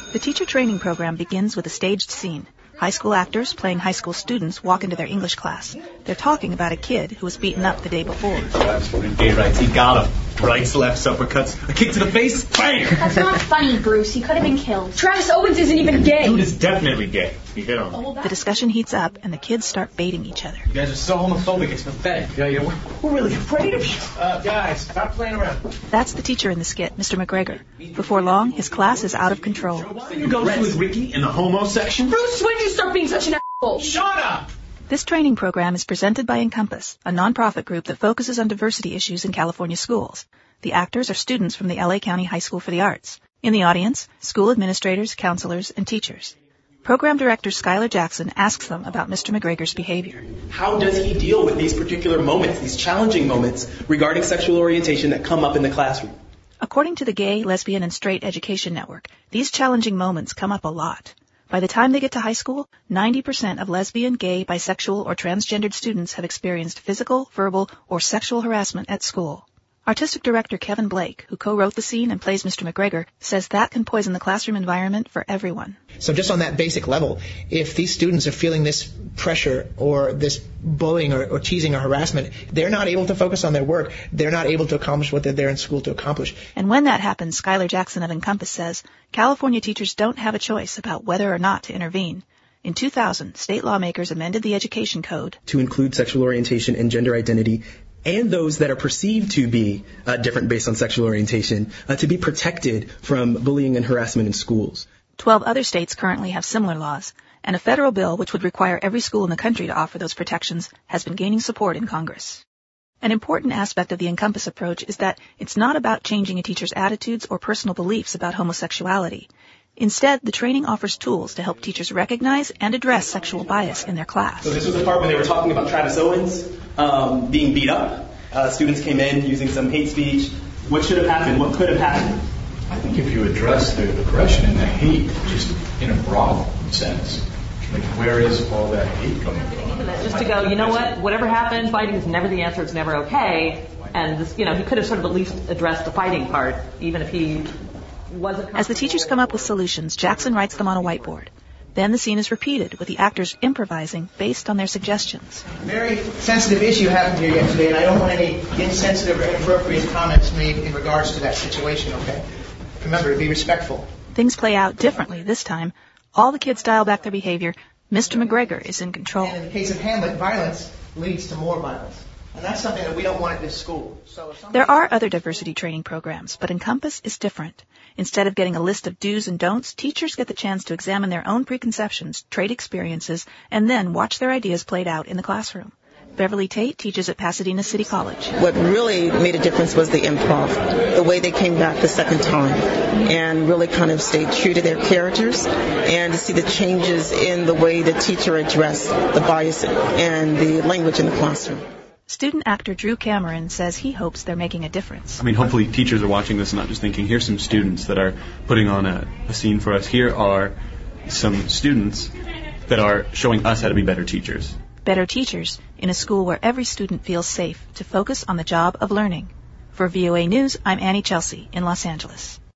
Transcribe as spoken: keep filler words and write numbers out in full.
The teacher training program begins with a staged scene. High school actors playing high school students walk into their English class. They're talking about a kid who was beaten up the day before. Gay rights, he got him. Rights, lefts, uppercuts, a kick to the face, bang! That's not funny, Bruce. He could have been killed. Travis Owens isn't even gay. Dude is definitely gay. He hit him. The discussion heats up, and the kids start baiting each other. You guys are so homophobic, it's pathetic. Yeah, yeah, we're, we're really afraid of you. Uh, guys, stop playing around. That's the teacher in the skit, Mister McGregor. Before long, his class is out of control. Why you go to with Ricky in the homo section? Bruce, when did you start being such an asshole? Shut up! This training program is presented by Encompass, a nonprofit group that focuses on diversity issues in California schools. The actors are students from the L A County High School for the Arts. In the audience, school administrators, counselors, and teachers. Program director Skylar Jackson asks them about Mister McGregor's behavior. How does he deal with these particular moments, these challenging moments regarding sexual orientation that come up in the classroom? According to the Gay, Lesbian, and Straight Education Network, these challenging moments come up a lot. By the time they get to high school, ninety percent of lesbian, gay, bisexual, or transgendered students have experienced physical, verbal, or sexual harassment at school. Artistic director Kevin Blake, who co-wrote the scene and plays Mister McGregor, says that can poison the classroom environment for everyone. So just on that basic level, if these students are feeling this pressure or this bullying or, or teasing or harassment, they're not able to focus on their work. They're not able to accomplish what they're there in school to accomplish. And when that happens, Skylar Jackson of Encompass says, California teachers don't have a choice about whether or not to intervene. In two thousand, state lawmakers amended the education code to include sexual orientation and gender identity and those that are perceived to be uh, different based on sexual orientation, uh, to be protected from bullying and harassment in schools. Twelve other states currently have similar laws, and a federal bill which would require every school in the country to offer those protections has been gaining support in Congress. An important aspect of the Encompass approach is that it's not about changing a teacher's attitudes or personal beliefs about homosexuality. Instead, the training offers tools to help teachers recognize and address sexual bias in their class. So this was the part when they were talking about Travis Owens um, being beat up. Uh, students came in using some hate speech. What should have happened? What could have happened? I think if you address the aggression and the hate just in a broad sense, like where is all that hate coming from? Just to go, you know what? Whatever happened, fighting is never the answer. It's never okay. And this, you know, he could have sort of at least addressed the fighting part, even if he wasn't. As the teachers come up with solutions, Jackson writes them on a whiteboard. Then the scene is repeated with the actors improvising based on their suggestions. Very sensitive issue happened here yesterday, and I don't want any insensitive or inappropriate comments made in regards to that situation, okay? Remember, to be respectful. Things play out differently this time. All the kids dial back their behavior. Mister McGregor is in control. And in the case of Hamlet, violence leads to more violence. And that's something that we don't want at this school. So if there are other diversity training programs, but Encompass is different. Instead of getting a list of do's and don'ts, teachers get the chance to examine their own preconceptions, trade experiences, and then watch their ideas played out in the classroom. Beverly Tate teaches at Pasadena City College. What really made a difference was the improv, the way they came back the second time and really kind of stayed true to their characters, and to see the changes in the way the teacher addressed the bias and the language in the classroom. Student actor Drew Cameron says he hopes they're making a difference. I mean, hopefully teachers are watching this and not just thinking, here's some students that are putting on a, a scene for us. Here are some students that are showing us how to be better teachers. Better teachers in a school where every student feels safe to focus on the job of learning. For V O A News, I'm Annie Chelsea in Los Angeles.